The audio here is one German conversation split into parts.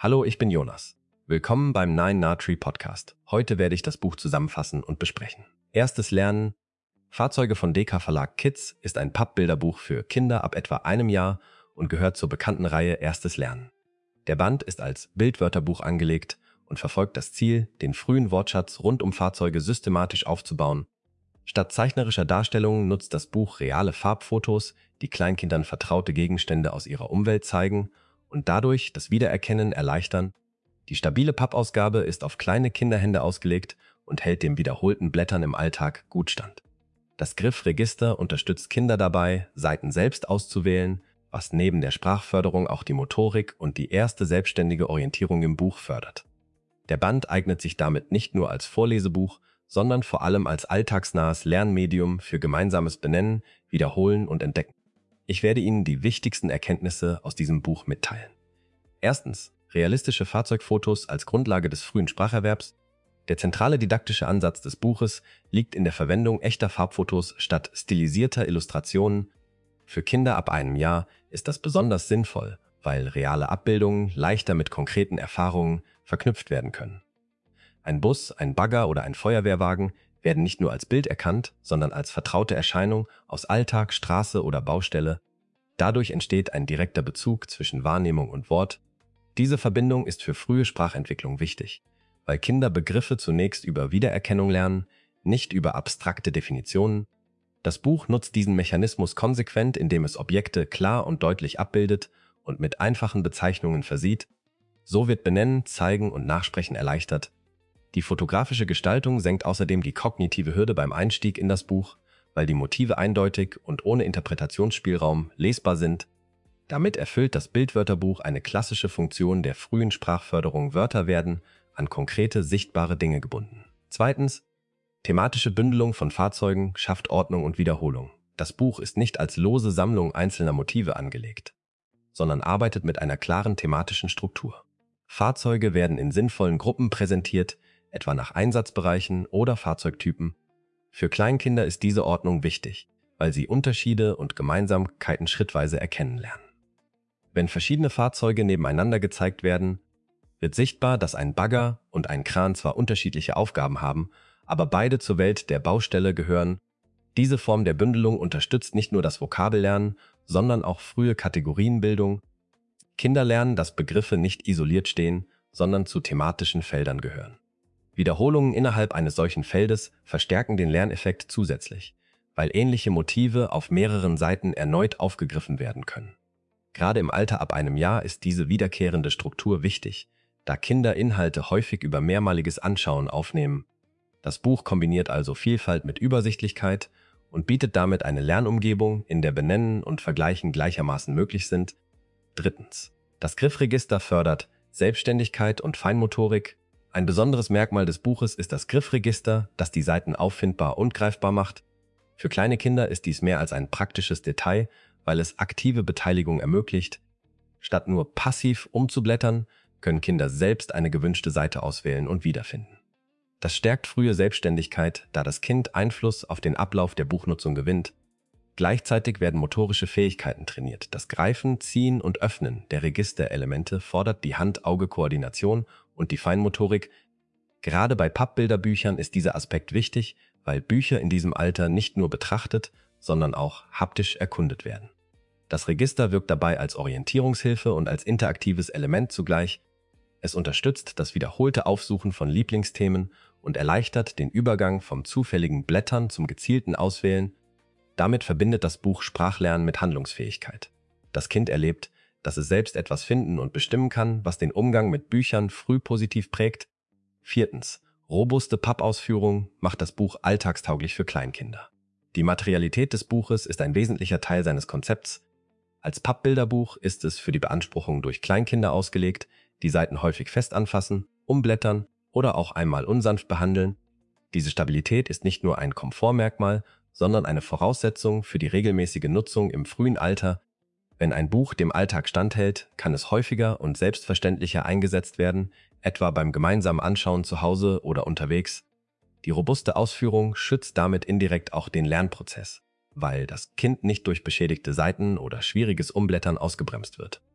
Hallo, ich bin Jonas. Willkommen beim Nine Na Tree Podcast. Heute werde ich das Buch zusammenfassen und besprechen. Erstes Lernen. Fahrzeuge von DK Verlag Kids ist ein Pappbilderbuch für Kinder ab etwa einem Jahr und gehört zur bekannten Reihe Erstes Lernen. Der Band ist als Bildwörterbuch angelegt und verfolgt das Ziel, den frühen Wortschatz rund um Fahrzeuge systematisch aufzubauen. Statt zeichnerischer Darstellungen nutzt das Buch reale Farbfotos, die Kleinkindern vertraute Gegenstände aus ihrer Umwelt zeigen und dadurch das Wiedererkennen erleichtern. Die stabile Pappausgabe ist auf kleine Kinderhände ausgelegt und hält dem wiederholten Blättern im Alltag gut stand. Das Griffregister unterstützt Kinder dabei, Seiten selbst auszuwählen, was neben der Sprachförderung auch die Motorik und die erste selbstständige Orientierung im Buch fördert. Der Band eignet sich damit nicht nur als Vorlesebuch, sondern vor allem als alltagsnahes Lernmedium für gemeinsames Benennen, Wiederholen und Entdecken. Ich werde Ihnen die wichtigsten Erkenntnisse aus diesem Buch mitteilen. Erstens, realistische Fahrzeugfotos als Grundlage des frühen Spracherwerbs. Der zentrale didaktische Ansatz des Buches liegt in der Verwendung echter Farbfotos statt stilisierter Illustrationen. Für Kinder ab einem Jahr ist das besonders sinnvoll, weil reale Abbildungen leichter mit konkreten Erfahrungen verknüpft werden können. Ein Bus, ein Bagger oder ein Feuerwehrwagen werden nicht nur als Bild erkannt, sondern als vertraute Erscheinung aus Alltag, Straße oder Baustelle. Dadurch entsteht ein direkter Bezug zwischen Wahrnehmung und Wort. Diese Verbindung ist für frühe Sprachentwicklung wichtig, weil Kinder Begriffe zunächst über Wiedererkennung lernen, nicht über abstrakte Definitionen. Das Buch nutzt diesen Mechanismus konsequent, indem es Objekte klar und deutlich abbildet und mit einfachen Bezeichnungen versieht. So wird Benennen, Zeigen und Nachsprechen erleichtert. Die fotografische Gestaltung senkt außerdem die kognitive Hürde beim Einstieg in das Buch, weil die Motive eindeutig und ohne Interpretationsspielraum lesbar sind. Damit erfüllt das Bildwörterbuch eine klassische Funktion der frühen Sprachförderung. Wörter werden an konkrete, sichtbare Dinge gebunden. Zweitens, thematische Bündelung von Fahrzeugen schafft Ordnung und Wiederholung. Das Buch ist nicht als lose Sammlung einzelner Motive angelegt, sondern arbeitet mit einer klaren thematischen Struktur. Fahrzeuge werden in sinnvollen Gruppen präsentiert, etwa nach Einsatzbereichen oder Fahrzeugtypen. Für Kleinkinder ist diese Ordnung wichtig, weil sie Unterschiede und Gemeinsamkeiten schrittweise erkennen lernen. Wenn verschiedene Fahrzeuge nebeneinander gezeigt werden, wird sichtbar, dass ein Bagger und ein Kran zwar unterschiedliche Aufgaben haben, aber beide zur Welt der Baustelle gehören. Diese Form der Bündelung unterstützt nicht nur das Vokabellernen, sondern auch frühe Kategorienbildung. Kinder lernen, dass Begriffe nicht isoliert stehen, sondern zu thematischen Feldern gehören. Wiederholungen innerhalb eines solchen Feldes verstärken den Lerneffekt zusätzlich, weil ähnliche Motive auf mehreren Seiten erneut aufgegriffen werden können. Gerade im Alter ab einem Jahr ist diese wiederkehrende Struktur wichtig, da Kinder Inhalte häufig über mehrmaliges Anschauen aufnehmen. Das Buch kombiniert also Vielfalt mit Übersichtlichkeit und bietet damit eine Lernumgebung, in der Benennen und Vergleichen gleichermaßen möglich sind. Drittens, das Griffregister fördert Selbstständigkeit und Feinmotorik. Ein besonderes Merkmal des Buches ist das Griffregister, das die Seiten auffindbar und greifbar macht. Für kleine Kinder ist dies mehr als ein praktisches Detail, weil es aktive Beteiligung ermöglicht. Statt nur passiv umzublättern, können Kinder selbst eine gewünschte Seite auswählen und wiederfinden. Das stärkt frühe Selbstständigkeit, da das Kind Einfluss auf den Ablauf der Buchnutzung gewinnt. Gleichzeitig werden motorische Fähigkeiten trainiert. Das Greifen, Ziehen und Öffnen der Registerelemente fordert die Hand-Auge-Koordination und die Feinmotorik. Gerade bei Pappbilderbüchern ist dieser Aspekt wichtig, weil Bücher in diesem Alter nicht nur betrachtet, sondern auch haptisch erkundet werden. Das Register wirkt dabei als Orientierungshilfe und als interaktives Element zugleich. Es unterstützt das wiederholte Aufsuchen von Lieblingsthemen und erleichtert den Übergang vom zufälligen Blättern zum gezielten Auswählen. Damit verbindet das Buch Sprachlernen mit Handlungsfähigkeit. Das Kind erlebt, dass es selbst etwas finden und bestimmen kann, was den Umgang mit Büchern früh positiv prägt. Viertens, robuste Pappausführung macht das Buch alltagstauglich für Kleinkinder. Die Materialität des Buches ist ein wesentlicher Teil seines Konzepts. Als Pappbilderbuch ist es für die Beanspruchung durch Kleinkinder ausgelegt, die Seiten häufig fest anfassen, umblättern oder auch einmal unsanft behandeln. Diese Stabilität ist nicht nur ein Komfortmerkmal, sondern eine Voraussetzung für die regelmäßige Nutzung im frühen Alter. Wenn ein Buch dem Alltag standhält, kann es häufiger und selbstverständlicher eingesetzt werden, etwa beim gemeinsamen Anschauen zu Hause oder unterwegs. Die robuste Ausführung schützt damit indirekt auch den Lernprozess, weil das Kind nicht durch beschädigte Seiten oder schwieriges Umblättern ausgebremst wird.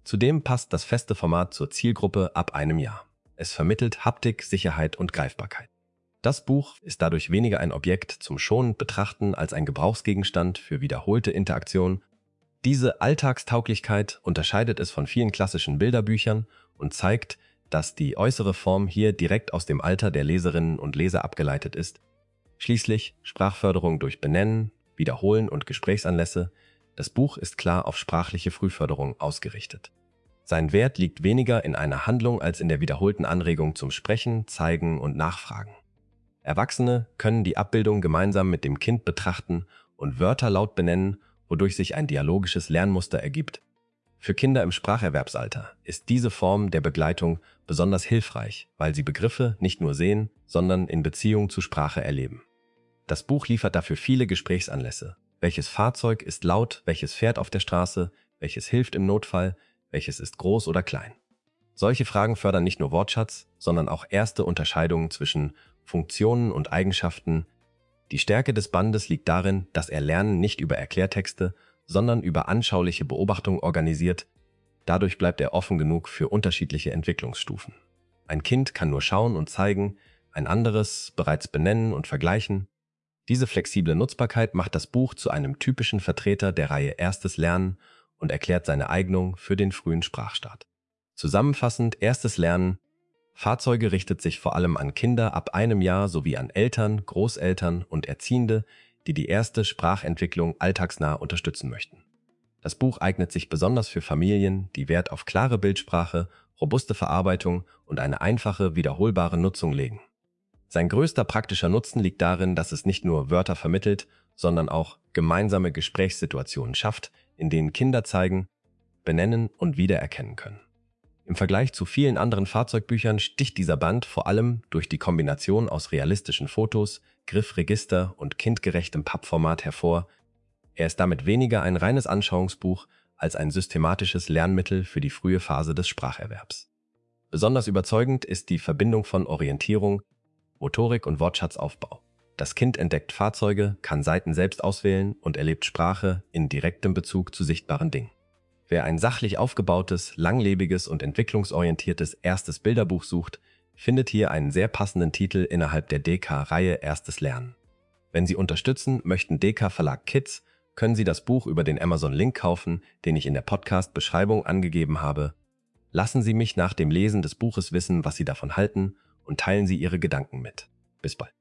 Zudem passt das feste Format zur Zielgruppe ab einem Jahr. Es vermittelt Haptik, Sicherheit und Greifbarkeit. Das Buch ist dadurch weniger ein Objekt zum schonend Betrachten als ein Gebrauchsgegenstand für wiederholte Interaktion. Diese Alltagstauglichkeit unterscheidet es von vielen klassischen Bilderbüchern und zeigt, dass die äußere Form hier direkt aus dem Alter der Leserinnen und Leser abgeleitet ist. Schließlich Sprachförderung durch Benennen, Wiederholen und Gesprächsanlässe. Das Buch ist klar auf sprachliche Frühförderung ausgerichtet. Sein Wert liegt weniger in einer Handlung als in der wiederholten Anregung zum Sprechen, Zeigen und Nachfragen. Erwachsene können die Abbildung gemeinsam mit dem Kind betrachten und Wörter laut benennen, wodurch sich ein dialogisches Lernmuster ergibt. Für Kinder im Spracherwerbsalter ist diese Form der Begleitung besonders hilfreich, weil sie Begriffe nicht nur sehen, sondern in Beziehung zu Sprache erleben. Das Buch liefert dafür viele Gesprächsanlässe. Welches Fahrzeug ist laut, welches fährt auf der Straße, welches hilft im Notfall, welches ist groß oder klein. Solche Fragen fördern nicht nur Wortschatz, sondern auch erste Unterscheidungen zwischen Funktionen und Eigenschaften. Die Stärke des Bandes liegt darin, dass er Lernen nicht über Erklärtexte, sondern über anschauliche Beobachtung organisiert. Dadurch bleibt er offen genug für unterschiedliche Entwicklungsstufen. Ein Kind kann nur schauen und zeigen, ein anderes bereits benennen und vergleichen. Diese flexible Nutzbarkeit macht das Buch zu einem typischen Vertreter der Reihe Erstes Lernen und erklärt seine Eignung für den frühen Sprachstart. Zusammenfassend: Erstes Lernen. Fahrzeuge richtet sich vor allem an Kinder ab einem Jahr sowie an Eltern, Großeltern und Erziehende, die die erste Sprachentwicklung alltagsnah unterstützen möchten. Das Buch eignet sich besonders für Familien, die Wert auf klare Bildsprache, robuste Verarbeitung und eine einfache, wiederholbare Nutzung legen. Sein größter praktischer Nutzen liegt darin, dass es nicht nur Wörter vermittelt, sondern auch gemeinsame Gesprächssituationen schafft, in denen Kinder zeigen, benennen und wiedererkennen können. Im Vergleich zu vielen anderen Fahrzeugbüchern sticht dieser Band vor allem durch die Kombination aus realistischen Fotos, Griffregister und kindgerechtem Pappformat hervor. Er ist damit weniger ein reines Anschauungsbuch als ein systematisches Lernmittel für die frühe Phase des Spracherwerbs. Besonders überzeugend ist die Verbindung von Orientierung, Motorik und Wortschatzaufbau. Das Kind entdeckt Fahrzeuge, kann Seiten selbst auswählen und erlebt Sprache in direktem Bezug zu sichtbaren Dingen. Wer ein sachlich aufgebautes, langlebiges und entwicklungsorientiertes erstes Bilderbuch sucht, findet hier einen sehr passenden Titel innerhalb der DK-Reihe Erstes Lernen. Wenn Sie unterstützen möchten DK Verlag Kids, können Sie das Buch über den Amazon-Link kaufen, den ich in der Podcast-Beschreibung angegeben habe. Lassen Sie mich nach dem Lesen des Buches wissen, was Sie davon halten, und teilen Sie Ihre Gedanken mit. Bis bald.